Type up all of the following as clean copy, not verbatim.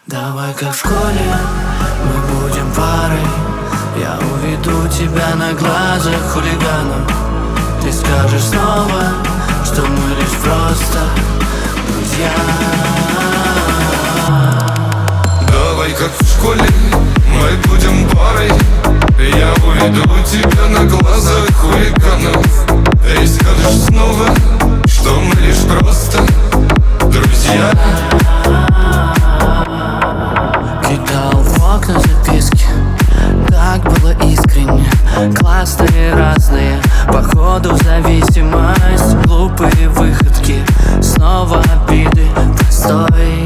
Давай как в школе, мы будем парой. Я уведу тебя на глазах хулиганов. Ты скажешь снова, что мы лишь просто друзья. Давай как в школе, мы будем парой. Я уведу тебя на глазах хулиганов. Ты скажешь снова, что мы лишь просто друзья. Кидал в окна записки, так было искренне. Классные, разные, походу в зависимость. Глупые выходки, снова обиды, простой.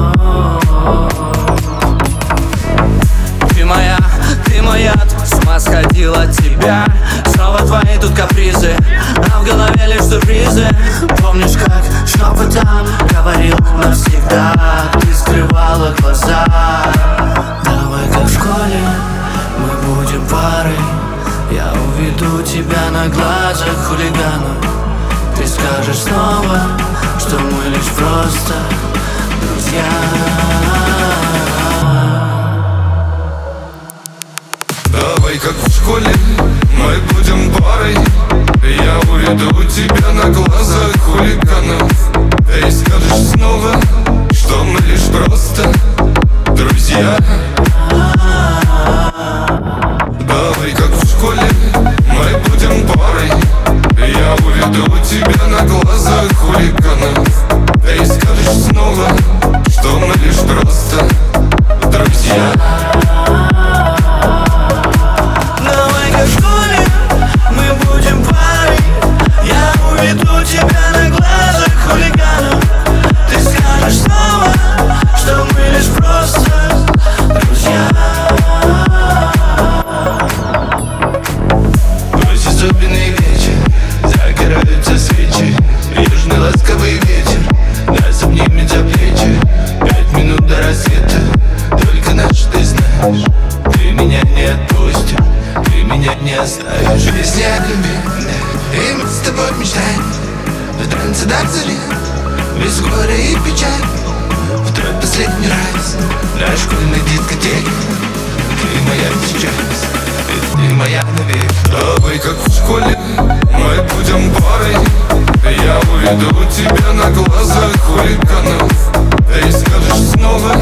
Ты моя, с ума сходил от тебя. Снова твои тут капризы, а в голове лишь сюрпризы. Помнишь, как шепотом говорил навсегда? Ты скрывала глаза. Давай как в школе, мы будем парой. Я уведу тебя на глазах хулиганов. Ты скажешь снова, что мы лишь просто друзья. Давай как в школе, мы будем парой. Я уведу тебя на глазах хулиганов. Ты скажешь снова, что мы лишь просто друзья. Давай как в школе, мы будем парой. Я уведу тебя на глазах хулиганов. Ты скажешь снова, что мы лишь просто друзья. Давай как в школе, мы будем парой. Я уведу тебя на глазах хулиганов. Ты скажешь снова, что мы лишь просто друзья. Ночь особенный вечер, загораются свечи. Южный ласковый ветер нас обнимет за плечи. 5 минут до рассвета, только наш ты знаешь. Ты меня не отпустишь, ты меня не оставишь. Песня о любви, да, и мы с тобой мечтаем. В танце до зари, без горя и печаль. В твой последний раз на школьной дискотеке. Ты моя сейчас, ты моя навек. Давай как в школе, мы будем парой. Я уведу тебя на глазах хулиганов. Ты скажешь снова,